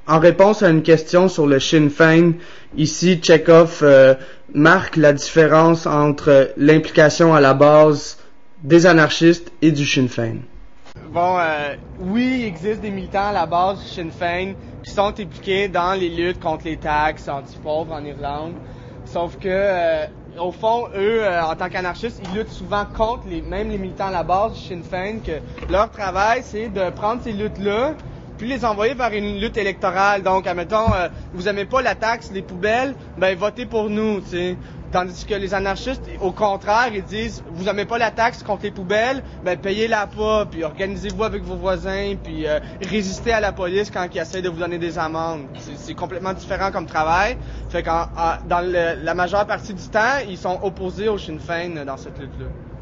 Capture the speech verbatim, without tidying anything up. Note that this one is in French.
en réponse à une question sur le Sinn Féin, ici, Tchekhov euh, marque la différence entre l'implication à la base des anarchistes et du Sinn Féin. Bon, euh, oui, il existe des militants à la base du Sinn Féin qui sont impliqués dans les luttes contre les taxes anti-pauvres en Irlande. Sauf que, euh, au fond, eux, euh, en tant qu'anarchistes, ils luttent souvent contre les, même les militants à la base du Sinn Féin, que leur travail, c'est de prendre ces luttes-là, puis les envoyer vers une lutte électorale. Donc, admettons, euh, vous aimez pas la taxe des poubelles, ben votez pour nous, tu sais. Tandis que les anarchistes, au contraire, ils disent, vous aimez pas la taxe contre les poubelles, ben payez-la pas, puis organisez-vous avec vos voisins, puis euh, résistez à la police quand ils essaient de vous donner des amendes. C'est, c'est complètement différent comme travail. Fait qu'en, en, dans le, la majeure partie du temps, ils sont opposés au Sinn Féin dans cette lutte-là.